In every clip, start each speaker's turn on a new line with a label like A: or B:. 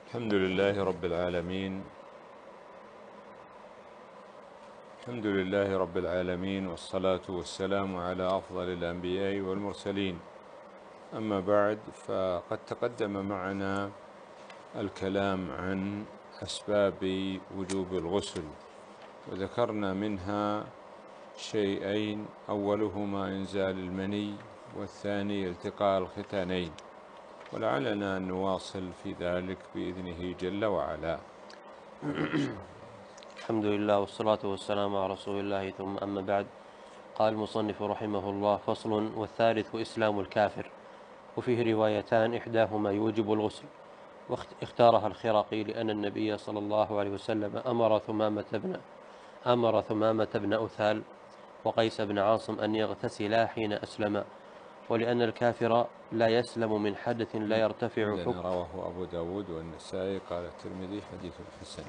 A: الحمد لله رب العالمين. الحمد لله رب العالمين، والصلاة والسلام على أفضل الأنبياء والمرسلين. أما بعد، فقد تقدم معنا الكلام عن أسباب وجوب الغسل، وذكرنا منها شيئين: أولهما إنزال المني، والثاني التقاء الختانين، ولعلنا نواصل في ذلك بإذنه جل وعلا.
B: الحمد لله والصلاة والسلام على رسول الله، ثم أما بعد. قال المصنف رحمه الله: فصل: والثالث إسلام الكافر. وفيه روايتان، إحداهما يوجب الغسل، واختارها الخرقي لأن النبي صلى الله عليه وسلم أمر ثمامة بن أثال وقيس بن عاصم أن يغتسلا حين أسلما، ولأن الكافر لا يسلم من حدث لا يرتفع حكم.
A: رواه أبو داود والنسائي، قال الترمذي حديث حسن.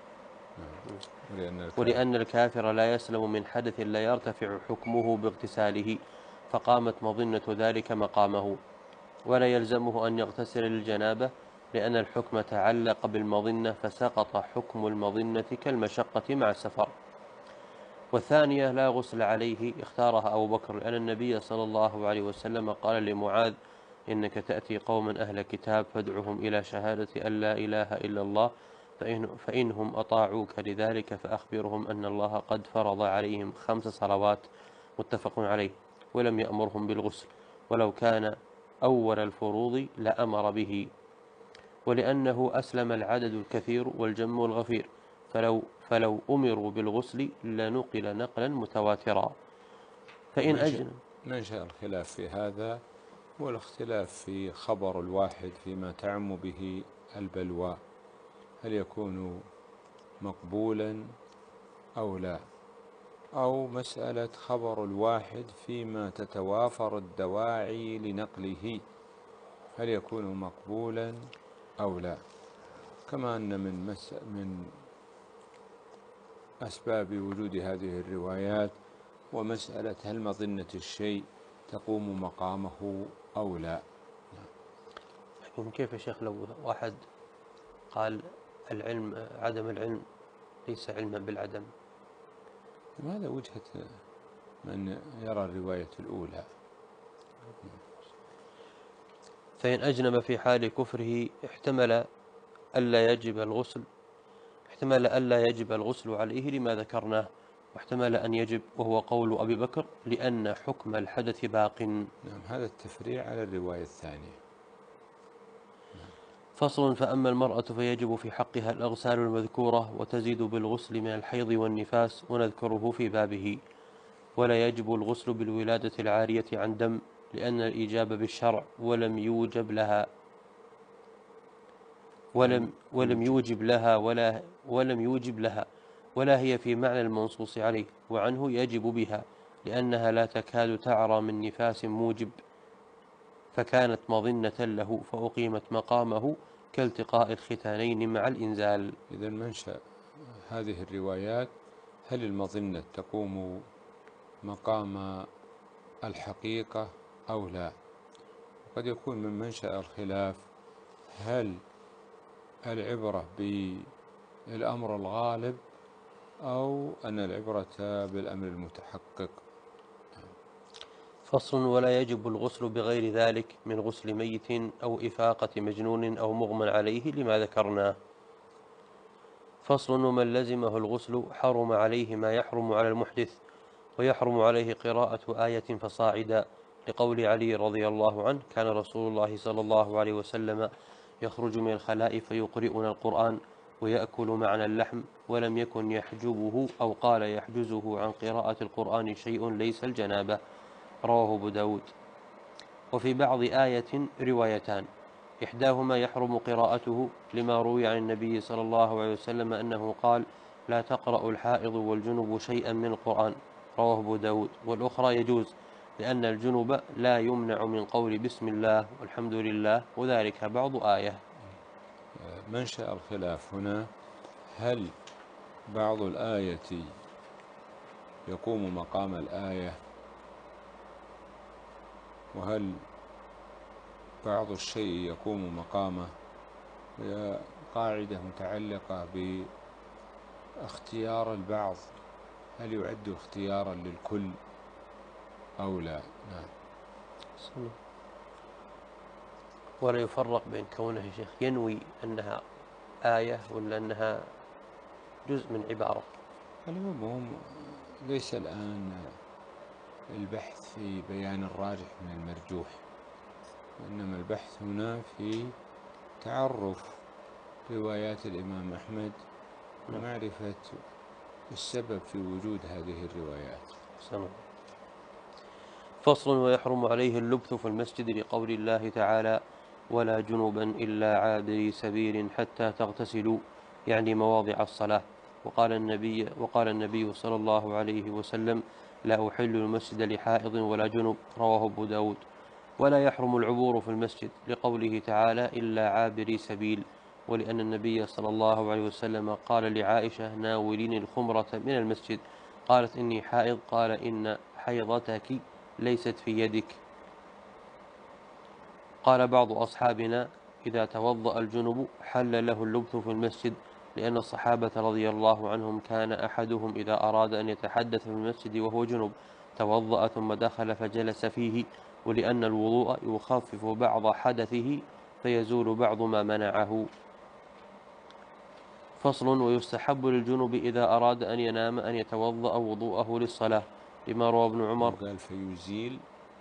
B: ولأن الكافر لا يسلم من حدث لا يرتفع حكمه باغتساله، فقامت مظنة ذلك مقامه، ولا يلزمه أن يغتسل للجنابة، لأن الحكم تعلق بالمظنة، فسقط حكم المظنة كالمشقة مع السفر. والثانية لا غسل عليه، اختارها أبو بكر لأن النبي صلى الله عليه وسلم قال لمعاذ: إنك تأتي قوما أهل كتاب فادعهم إلى شهادة أن لا إله إلا الله، فإنهم أطاعوك لذلك فأخبرهم أن الله قد فرض عليهم 5 صلوات، متفق عليه، ولم يأمرهم بالغسل، ولو كان أول الفروض لأمر به، ولأنه أسلم العدد الكثير والجم الغفير، فلو أمروا بالغسل لنقل نقلا متواترا. فإن أجن
A: منشأ الخلاف في هذا هو الاختلاف في خبر الواحد فيما تعم به البلوى، هل يكون مقبولا أو لا، أو مسألة خبر الواحد فيما تتوافر الدواعي لنقله، هل يكون مقبولا أو لا. كما أن من أسباب وجود هذه الروايات ومسألة هل مظنة الشيء تقوم مقامه أو لا.
B: كيف يا شيخ لو واحد قال عدم العلم ليس علما بالعدم؟
A: هذا وجهة من يرى الرواية الأولى.
B: فإن أجنب في حال كفره احتمل ألا يجب الغسل عليه لما ذكرناه، واحتمل أن يجب، وهو قول أبي بكر، لأن حكم الحدث باق.
A: نعم، هذا التفريع على الرواية الثانية.
B: فصل: فأما المرأة فيجب في حقها الأغسال المذكورة، وتزيد بالغسل من الحيض والنفاس، ونذكره في بابه. ولا يجب الغسل بالولادة العارية عن دم، لأن الإجابة بالشرع ولم يوجب لها ولا هي في معنى المنصوص عليه، وعنه يجب بها، لأنها لا تكاد تعرى من نفاس موجب، فكانت مظنة له فأقيمت مقامه كالتقاء الختانين مع الإنزال.
A: إذا منشأ هذه الروايات: هل المظنة تقوم مقام الحقيقة أو لا؟ قد يكون من منشأ الخلاف هل العبرة بالأمر الغالب أو أن العبرة بالأمر المتحقق.
B: فصل: ولا يجب الغسل بغير ذلك من غسل ميت أو إفاقة مجنون أو مغمى عليه لما ذكرناه. فصل: ومن لزمه الغسل حرم عليه ما يحرم على المحدث، ويحرم عليه قراءة آية فصاعدا، لقول علي رضي الله عنه: كان رسول الله صلى الله عليه وسلم يخرج من الخلاء فيقرئنا القرآن ويأكل معنا اللحم، ولم يكن يحجبه أو قال يحجزه عن قراءة القرآن شيء ليس الجنابة. رواه أبو داود. وفي بعض آية روايتان، إحداهما يحرم قراءته لما روي عن النبي صلى الله عليه وسلم أنه قال: لا تقرأ الحائض والجنب شيئا من القرآن. رواه أبو داود. والأخرى يجوز، لأن الجنب لا يمنع من قول بسم الله والحمد لله، وذلك بعض آية.
A: منشأ الخلاف هنا: هل بعض الآية يقوم مقام الآية، وهل بعض الشيء يقوم مقامه؟ قاعدة متعلقة باختيار البعض، هل يعد اختيارا للكل أو لا؟ نعم.
B: ولا يفرق بين كونه يا شيخ ينوي أنها آية ولا أنها جزء من عبارة.
A: المهم ليس الآن البحث في بيان الراجح من المرجوح، وإنما البحث هنا في تعرف روايات الإمام أحمد ومعرفة السبب في وجود هذه الروايات.
B: فصل: ويحرم عليه اللبث في المسجد لقول الله تعالى: ولا جنبا إلا عابري سبيل حتى تغتسلوا، يعني مواضع الصلاة. وقال النبي صلى الله عليه وسلم: لا أحل المسجد لحائض ولا جنب، رواه أبو داود. ولا يحرم العبور في المسجد لقوله تعالى: إلا عابري سبيل، ولأن النبي صلى الله عليه وسلم قال لعائشة: ناوليني الخمرة من المسجد، قالت: إني حائض، قال: إن حيضتك ليست في يدك. قال بعض أصحابنا: إذا توضأ الجنب حل له اللبث في المسجد، لأن الصحابة رضي الله عنهم كان أحدهم إذا أراد أن يتحدث في المسجد وهو جنب توضأ ثم دخل فجلس فيه، ولأن الوضوء يخفف بعض حدثه فيزول بعض ما منعه. فصل: ويستحب للجنب إذا أراد أن ينام أن يتوضأ وضوءه للصلاة، لما روى ابن عمر.
A: قال فيزيل.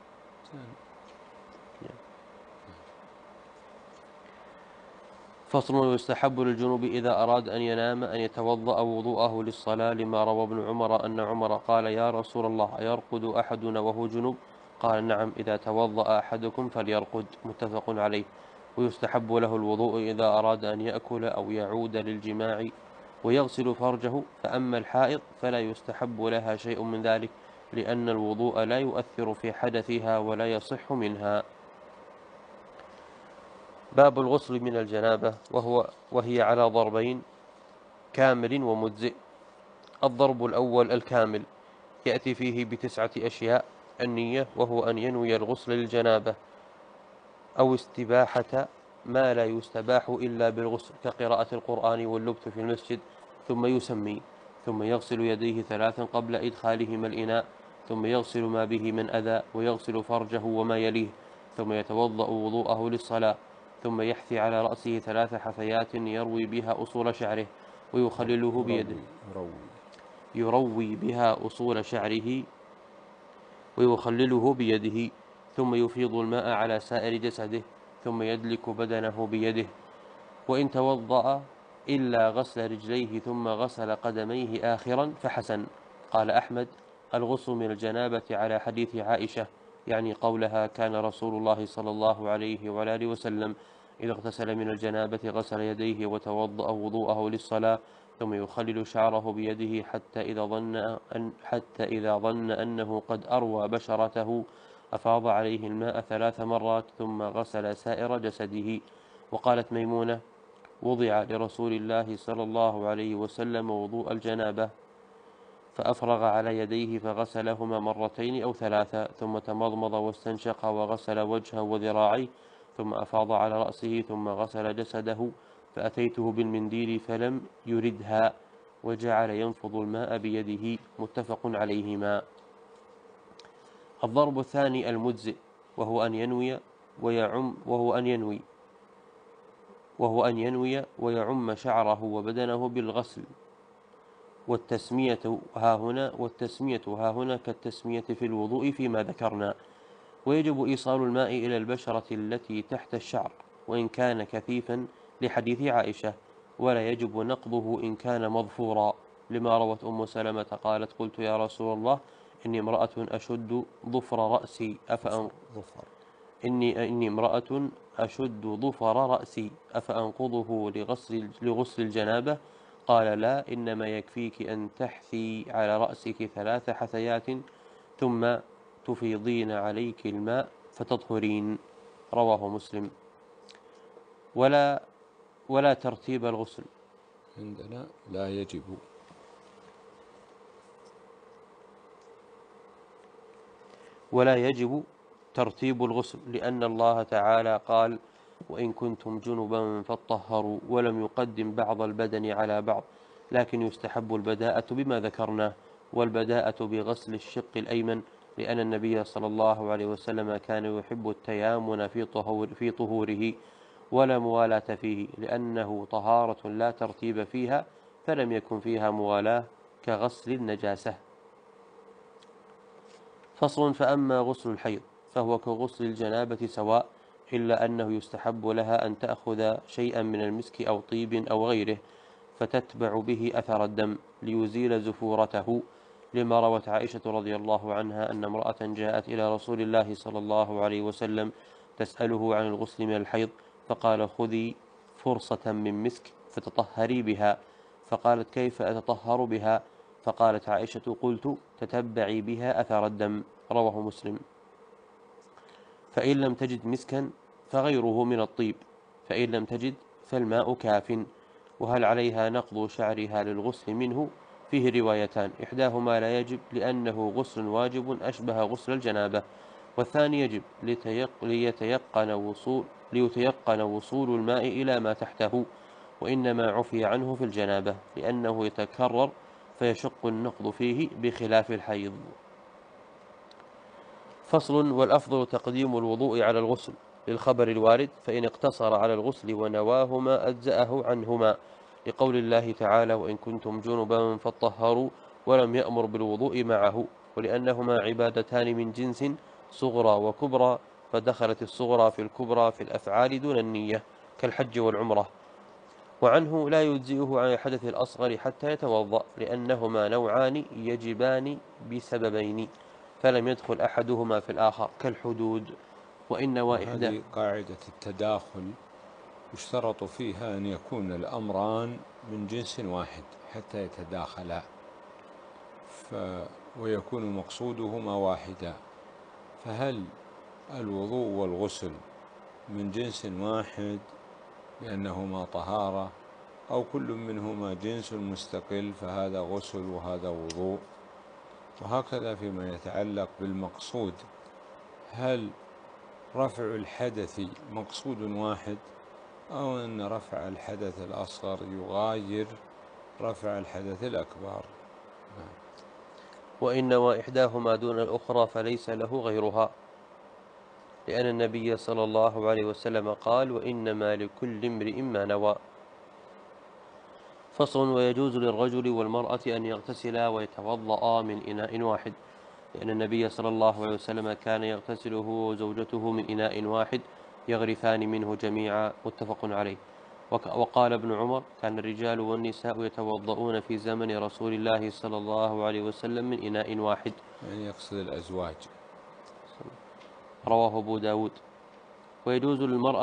B: فصل: ويستحب للجنوب إذا أراد أن ينام أن يتوضأ وضوءه للصلاة، لما روى ابن عمر أن عمر قال: يا رسول الله، أيرقد أحدنا وهو جنوب؟ قال: نعم، إذا توضأ أحدكم فليرقد. متفق عليه. ويستحب له الوضوء إذا أراد أن يأكل أو يعود للجماع، ويغسل فرجه. فأما الحائض فلا يستحب لها شيء من ذلك، لأن الوضوء لا يؤثر في حدثها ولا يصح منها. باب الغسل من الجنابة، وهي على ضربين: كامل ومجزئ. الضرب الأول الكامل يأتي فيه ب9 أشياء: النية، وهو أن ينوي الغسل للجنابة، أو استباحة ما لا يستباح إلا بالغسل كقراءة القرآن واللبث في المسجد، ثم يسمي، ثم يغسل يديه 3 قبل إدخالهما الإناء، ثم يغسل ما به من أذى، ويغسل فرجه وما يليه، ثم يتوضأ وضوءه للصلاة، ثم يحثي على رأسه 3 حثيات يروي بها أصول شعره ويخلله بيده، يروي بها أصول شعره ويخلله بيده، ثم يفيض الماء على سائر جسده، ثم يدلك بدنه بيده. وإن توضأ إلا غسل رجليه ثم غسل قدميه آخرا فحسن. قال أحمد: الغسل من الجنابة على حديث عائشة، يعني قولها: كان رسول الله صلى الله عليه وعلى آله وسلم إذا اغتسل من الجنابة غسل يديه وتوضأ وضوءه للصلاة، ثم يخلل شعره بيده حتى إذا ظن أنه قد أروى بشرته أفاض عليه الماء 3 مرات ثم غسل سائر جسده. وقالت ميمونة: وضع لرسول الله صلى الله عليه وسلم وضوء الجنابة فأفرغ على يديه فغسلهما 2 أو 3، ثم تمضمض واستنشق وغسل وجهه وذراعيه، ثم أفاض على رأسه، ثم غسل جسده. فأتيته بالمنديل فلم يردها، وجعل ينفض الماء بيده. متفق عليهما. الضرب الثاني المجزئ، وهو أن ينوي ويعم شعره وبدنه بالغسل. والتسمية ها هنا كالتسمية في الوضوء فيما ذكرنا. ويجب إيصال الماء إلى البشرة التي تحت الشعر وإن كان كثيفا، لحديث عائشة. ولا يجب نقضه إن كان مظفورا، لما روت أم سلمة قالت: قلت يا رسول الله، إني امرأة أشد ظفر رأسي أفأنقضه لغسل الجنابة؟ قال: لا، إنما يكفيك أن تحثي على رأسك 3 حثيات ثم تفيضين عليك الماء فتطهرين. رواه مسلم. ولا ترتيب الغسل
A: عندنا لا يجب.
B: ولا يجب ترتيب الغسل، لأن الله تعالى قال: وإن كنتم جنبا فاطهروا، ولم يقدم بعض البدن على بعض، لكن يستحب البداءة بما ذكرناه، والبداءة بغسل الشق الأيمن، لأن النبي صلى الله عليه وسلم كان يحب التيامن في طهوره ولا موالاة فيه، لأنه طهارة لا ترتيب فيها، فلم يكن فيها موالاة كغسل النجاسة. فصل. فأما غسل الحيض فهو كغسل الجنابة سواء، إلا أنه يستحب لها أن تأخذ شيئا من المسك أو طيب أو غيره فتتبع به أثر الدم ليزيل زفورته، لما روت عائشة رضي الله عنها أن امرأة جاءت إلى رسول الله صلى الله عليه وسلم تسأله عن الغسل من الحيض، فقال: خذي فرصة من مسك فتطهري بها. فقالت: كيف أتطهر بها؟ فقالت عائشة: قلت: تتبعي بها أثر الدم. رواه مسلم. فإن لم تجد مسكا فغيره من الطيب، فإن لم تجد فالماء كاف. وهل عليها نقض شعرها للغسل منه؟ فيه روايتان، إحداهما لا يجب لأنه غسل واجب أشبه غسل الجنابة، والثاني يجب ليتيقن وصول الماء إلى ما تحته، وإنما عفي عنه في الجنابة لأنه يتكرر فيشق النقض فيه بخلاف الحيض. فصل. والأفضل تقديم الوضوء على الغسل للخبر الوارد، فإن اقتصر على الغسل ونواهما أجزأه عنهما، لقول الله تعالى: وإن كنتم جنبا فاطهروا، ولم يأمر بالوضوء معه، ولأنهما عبادتان من جنس صغرى وكبرى، فدخلت الصغرى في الكبرى في الأفعال دون النية كالحج والعمرة. وعنه لا يجزئه عن الحدث الأصغر حتى يتوضأ، لأنهما نوعان يجبان بسببين، فلم يدخل أحدهما في الآخر كالحدود. وإن وإحدى
A: هذه قاعدة التداخل يشترط فيها أن يكون الأمران من جنس واحد حتى يتداخلا، ويكون مقصودهما واحدا. فهل الوضوء والغسل من جنس واحد لأنهما طهارة، أو كل منهما جنس مستقل فهذا غسل وهذا وضوء؟ وهكذا فيما يتعلق بالمقصود، هل رفع الحدث مقصود واحد، أو أن رفع الحدث الأصغر يغاير رفع الحدث الأكبر؟
B: وإن وإحداهما دون الأخرى فليس له غيرها، لأن النبي صلى الله عليه وسلم قال: وإنما لكل امرئ ما نوى. فصل. ويجوز للرجل والمرأة أن يغتسلا ويتوضأ من إناء واحد، لأن النبي صلى الله عليه وسلم كان يغتسل هو وزوجته من إناء واحد يغرفان منه جميعا، متفق عليه. وقال ابن عمر: كان الرجال والنساء يتوضؤون في زمن رسول الله صلى الله عليه وسلم من إناء واحد،
A: يعني يقصد الأزواج.
B: رواه أبو داود. ويجوز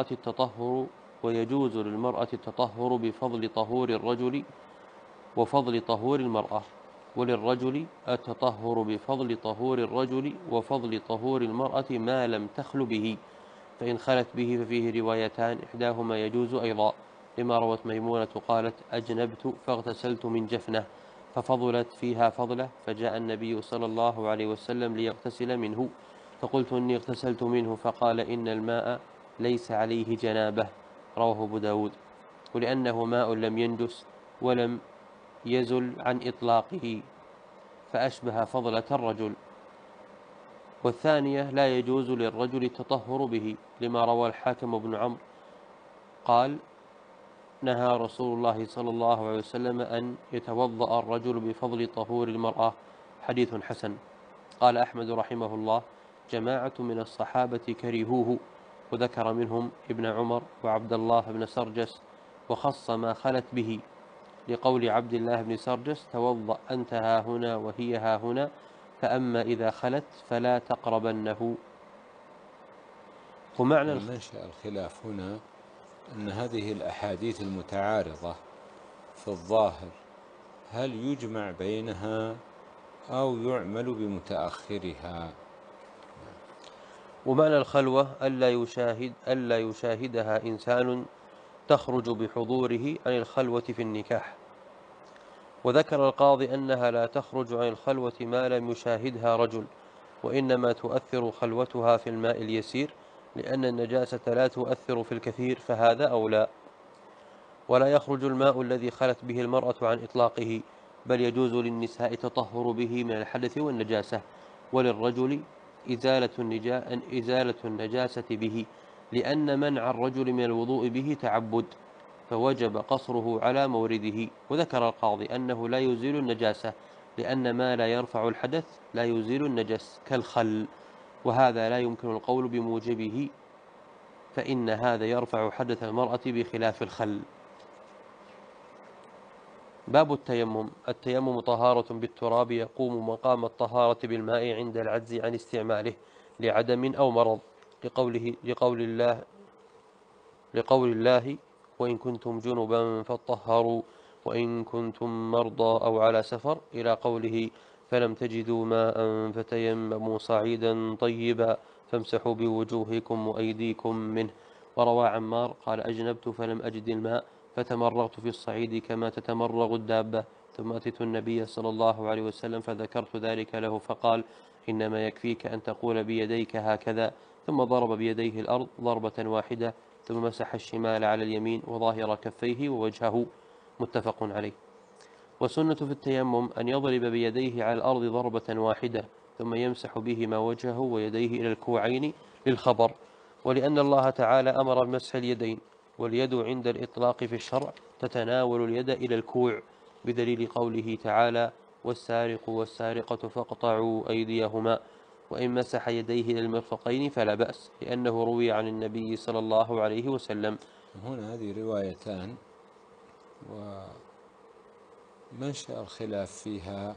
B: للمرأة التطهر بفضل طهور الرجل وفضل طهور المرأة، وللرجل التطهر بفضل طهور الرجل وفضل طهور المرأة ما لم تخل به، فإن خلت به ففيه روايتان، إحداهما يجوز أيضا، لما روت ميمونة قالت: أجنبت فاغتسلت من جفنة ففضلت فيها فضلة، فجاء النبي صلى الله عليه وسلم ليغتسل منه، فقلت إني اغتسلت منه، فقال: إن الماء ليس عليه جنابة. رواه أبو داود. ولأنه ماء لم ينجس ولم يزل عن إطلاقه فأشبه فضلة الرجل. والثانية لا يجوز للرجل التطهر به، لما روى الحاكم بن عمرو قال: نهى رسول الله صلى الله عليه وسلم أن يتوضأ الرجل بفضل طهور المرأة، حديث حسن. قال أحمد رحمه الله: جماعة من الصحابة كرهوه، وذكر منهم ابن عمر وعبد الله بن سرجس، وخص ما خلت به، لقول عبد الله بن سرجس: توضأ أنت ها هنا وهي ها هنا، فأما إذا خلت فلا تقربنه. ومعنى
A: منشأ الخلاف هنا أن هذه الأحاديث المتعارضة في الظاهر هل يجمع بينها أو يعمل بمتأخرها؟
B: ومعنى الخلوة ألا يشاهدها إنسان تخرج بحضوره عن الخلوة في النكاح. وذكر القاضي أنها لا تخرج عن الخلوة ما لم يشاهدها رجل، وإنما تؤثر خلوتها في الماء اليسير، لأن النجاسة لا تؤثر في الكثير فهذا أولى. ولا يخرج الماء الذي خلت به المرأة عن إطلاقه، بل يجوز للنساء التطهر به من الحدث والنجاسة، وللرجل إزالة النجاسة به، لأن منع الرجل من الوضوء به تعبد، فوجب قصره على مورده. وذكر القاضي أنه لا يزيل النجاسة، لأن ما لا يرفع الحدث لا يزيل النجس كالخل، وهذا لا يمكن القول بموجبه، فإن هذا يرفع حدث المرأة بخلاف الخل. باب التيمم. التيمم طهارة بالتراب يقوم مقام الطهارة بالماء عند العجز عن استعماله لعدم أو مرض، لقول الله وإن كنتم جنبا فاطهروا وإن كنتم مرضى أو على سفر، إلى قوله فلم تجدوا ماء فتيمموا صعيدا طيبا فامسحوا بوجوهكم وأيديكم منه. وروى عمار قال أجنبت فلم أجد الماء فتمرغت في الصعيد كما تتمرغ الدابة، ثم أتيت النبي صلى الله عليه وسلم فذكرت ذلك له فقال إنما يكفيك أن تقول بيديك هكذا، ثم ضرب بيديه الأرض ضربة واحدة، ثم مسح الشمال على اليمين وظاهر كفيه ووجهه، متفق عليه. والسنة في التيمم أن يضرب بيديه على الأرض ضربة واحدة، ثم يمسح بهما وجهه ويديه إلى الكوعين للخبر، ولأن الله تعالى أمر بمسح اليدين، واليد عند الإطلاق في الشرع تتناول اليد إلى الكوع، بدليل قوله تعالى والسارق والسارقة فاقطعوا أيديهما، وإن مسح يديه إلى المرفقين فلا بأس، لأنه روي عن النبي صلى الله عليه وسلم.
A: هنا هذه روايتان، ومنشأ الخلاف فيها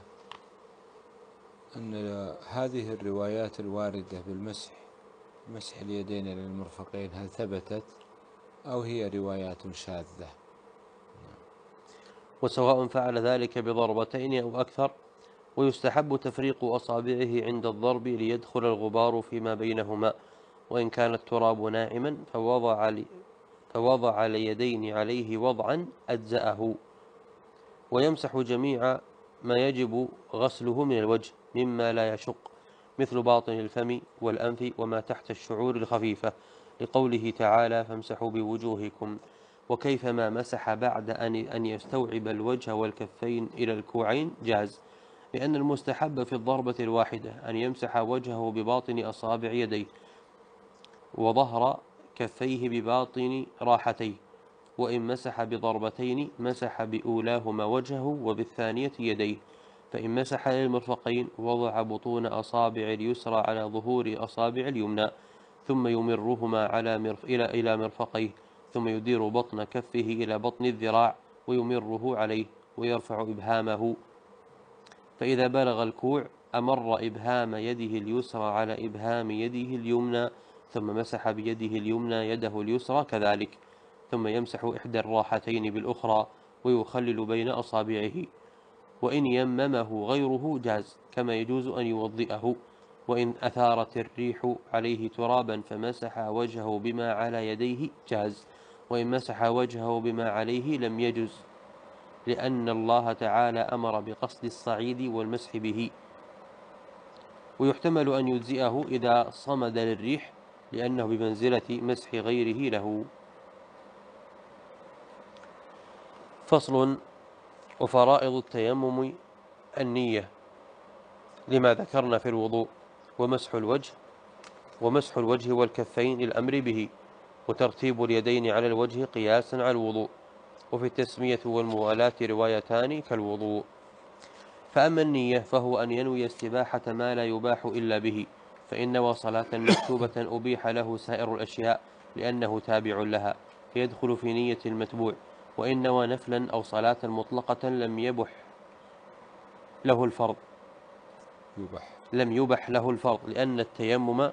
A: أن هذه الروايات الواردة مسح اليدين إلى المرفقين هل ثبتت أو هي روايات شاذة؟
B: وسواء فعل ذلك بضربتين أو أكثر، ويستحب تفريق أصابعه عند الضرب ليدخل الغبار فيما بينهما، وإن كان التراب ناعما فوضع اليدين عليه وضعا أجزأه. ويمسح جميع ما يجب غسله من الوجه مما لا يشق، مثل باطن الفم والأنف وما تحت الشعور الخفيفة، لقوله تعالى فامسحوا بوجوهكم. وكيفما مسح بعد أن يستوعب الوجه والكفين إلى الكوعين جاز، لأن المستحب في الضربة الواحدة أن يمسح وجهه بباطن أصابع يديه، وظهر كفيه بباطن راحتيه، وإن مسح بضربتين مسح بأولاهما وجهه وبالثانية يديه، فإن مسح للمرفقين وضع بطون أصابع اليسرى على ظهور أصابع اليمنى، ثم يمرهما إلى مرفقيه، ثم يدير بطن كفه إلى بطن الذراع ويمره عليه، ويرفع إبهامه، فإذا بلغ الكوع أمر إبهام يده اليسرى على إبهام يده اليمنى، ثم مسح بيده اليمنى يده اليسرى كذلك، ثم يمسح إحدى الراحتين بالأخرى ويخلل بين أصابعه. وإن يممه غيره جاز، كما يجوز أن يوضئه. وإن أثارت الريح عليه ترابا فمسح وجهه بما على يديه جاز، وإن مسح وجهه بما عليه لم يجز، لأن الله تعالى أمر بقصد الصعيد والمسح به. ويحتمل أن يجزئه إذا صمد للريح، لأنه بمنزلة مسح غيره له. فصل. وفرائض التيمم النية لما ذكرنا في الوضوء، ومسح الوجه والكفين للأمر به، وترتيب اليدين على الوجه قياسا على الوضوء، وفي التسمية والموالاة روايتان كالوضوء. فأما النية فهو أن ينوي استباحة ما لا يباح إلا به، فإن نوى صلاة مكتوبة أبيح له سائر الأشياء لأنه تابع لها، فيدخل في نية المتبوع. وإن نوى نفلا أو صلاة مطلقة لم يبح له الفرض، لأن التيمم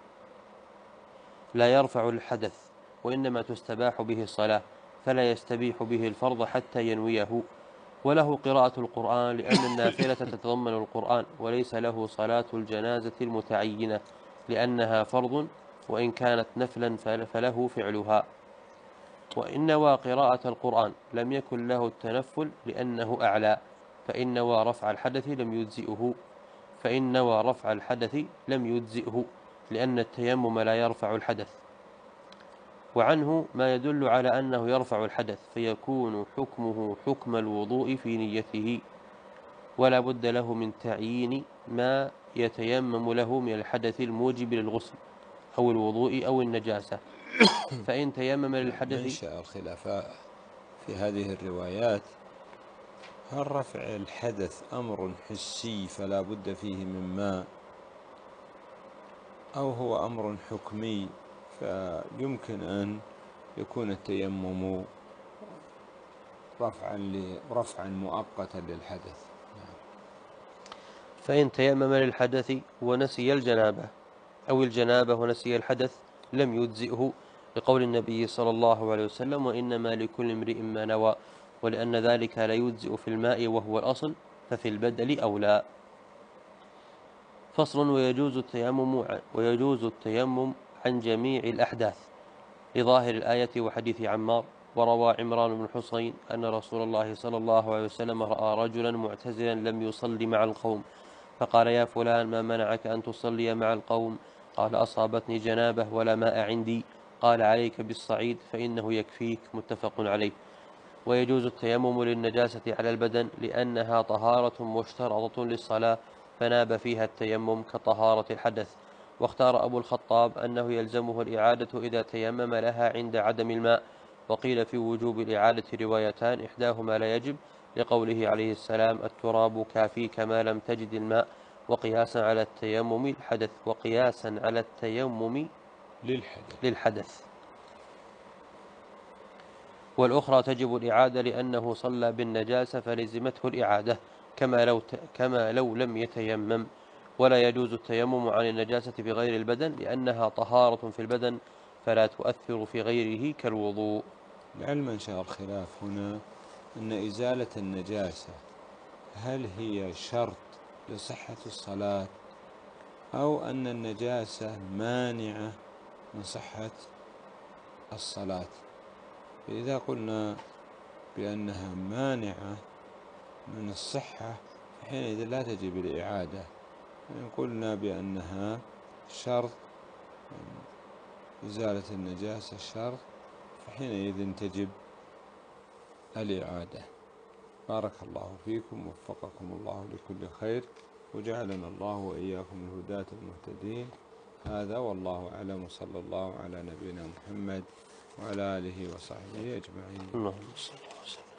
B: لا يرفع الحدث، وإنما تستباح به الصلاة، فلا يستبيح به الفرض حتى ينويه. وله قراءة القرآن، لأن النافلة تتضمن القرآن، وليس له صلاة الجنازة المتعينة لأنها فرض، وإن كانت نفلا فله فعلها. وإن نوى قراءة القرآن لم يكن له التنفل لأنه أعلى، فإن نوى رفع الحدث لم يجزئه، لأن التيمم لا يرفع الحدث، وعنه ما يدل على أنه يرفع الحدث، فيكون حكمه حكم الوضوء في نيته، ولا بد له من تعيين ما يتيمم له من الحدث الموجب للغسل أو الوضوء أو النجاسة. فإن تيمم للحدث.
A: منشأ الخلافات في هذه الروايات: هل رفع الحدث أمر حسي فلا بد فيه من ماء، أو هو أمر حكمي فيمكن أن يكون التيمم رفعا مؤقتا للحدث؟
B: فإن تيمم للحدث ونسي الجنابة، أو الجنابة ونسي الحدث، لم يجزئه، لقول النبي صلى الله عليه وسلم: وإنما لكل امرئ ما نوى. ولأن ذلك لا يجزئ في الماء وهو الأصل، ففي البدل أولى. فصل: ويجوز التيمم عن جميع الأحداث لظاهر الآية وحديث عمار. وروى عمران بن حصين أن رسول الله صلى الله عليه وسلم رأى رجلا معتزلا لم يصلي مع القوم، فقال: يا فلان، ما منعك أن تصلي مع القوم؟ قال: أصابتني جنابة ولا ماء عندي. قال: عليك بالصعيد فإنه يكفيك. متفق عليه. ويجوز التيمم للنجاسة على البدن لأنها طهارة مشترطة للصلاة، فناب فيها التيمم كطهارة الحدث. واختار أبو الخطاب أنه يلزمه الإعادة إذا تيمم لها عند عدم الماء. وقيل في وجوب الإعادة روايتان، إحداهما لا يجب، لقوله عليه السلام: التراب كافيك ما لم تجد الماء، وقياسا على التيمم للحدث. والأخرى تجب الإعادة لأنه صلى بالنجاسة فلزمته الإعادة، كما لو لم يتيمم. ولا يجوز التيمم عن النجاسة بغير البدن لأنها طهارة في البدن فلا تؤثر في غيره كالوضوء.
A: لعل منشأ الخلاف هنا أن إزالة النجاسة هل هي شرط لصحة الصلاة، أو أن النجاسة مانعة من صحة الصلاة. فإذا قلنا بأنها مانعة من الصحة فحينئذ لا تجب الإعادة. إن قلنا بأنها شرط، إزالة النجاسة شرط، فحينئذ تجب الإعادة. بارك الله فيكم، وفقكم الله لكل خير، وجعلنا الله وإياكم الهداة المهتدين. هذا والله أعلم، وصلى الله على نبينا محمد وعلى آله وصحبه أجمعين.
B: اللهم صل وسلم.